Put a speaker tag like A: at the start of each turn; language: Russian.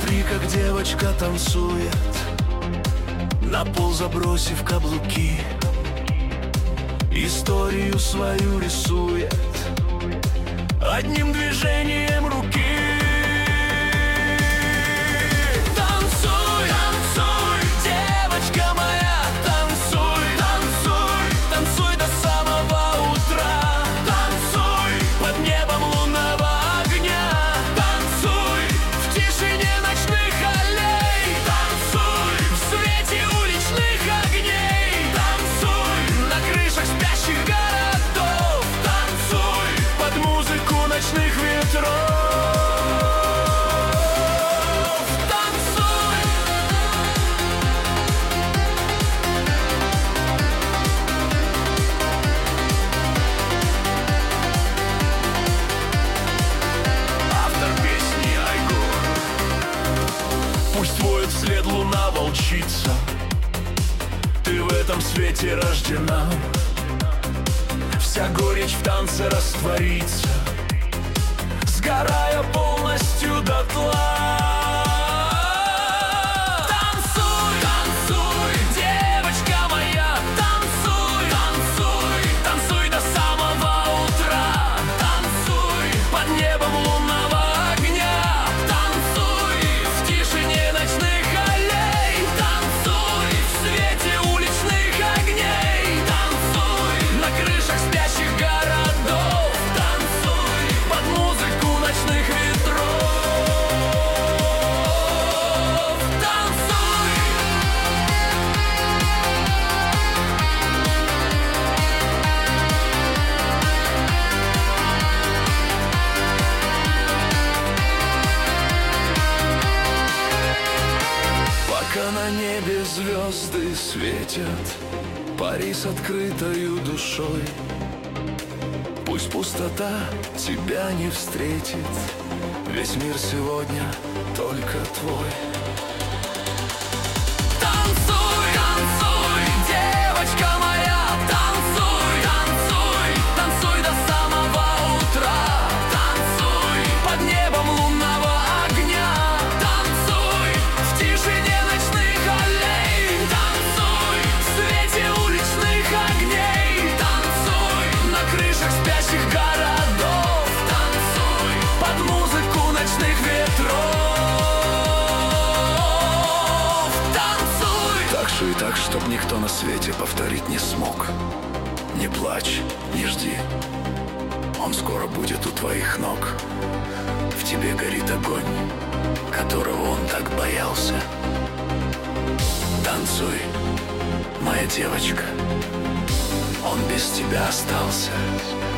A: Смотри, как девочка танцует, на пол забросив каблуки, историю свою рисует одним движением руки. Танцуй, танцуй, девочка моя, танцуй, танцуй, танцуй до самого утра. Танцуй под небом лунного огня, танцуй в тишине ночных аллей, танцуй в свете уличных огней, танцуй на крышах спящих городов, танцуй под музыку ночных ветров. Пусть воет вслед луна волчица, ты в этом свете рождена. Вся горечь в танце растворится, сгорая полностью дотла. Танцуй, танцуй, девочка моя, танцуй, танцуй, танцуй до самого утра. Танцуй под небом лунного огня, танцуй в тишине ночных аллей, танцуй в свете уличных огней, танцуй на крышах спящих городов, танцуй под музыку ночных ветров. Танцуй. Пока на небе звезды светят, пари с открытою душой. Пусть пустота тебя не встретит, весь мир сегодня только твой. Танцуй, танцуй, девочка моя, танцуй, танцуй, танцуй до самого утра. Танцуй под небом лунного огня, танцуй в тишине ночных аллей, танцуй в свете уличных огней, танцуй на крышах спящих городов, танцуй под музыку ночных ветров. Танцуй. Так шуй так, чтоб никто на свете повторить не смог. Не плачь, не жди, он скоро будет у твоих ног. В тебе горит огонь, которого он так боялся. Танцуй, моя девочка, он без тебя остался.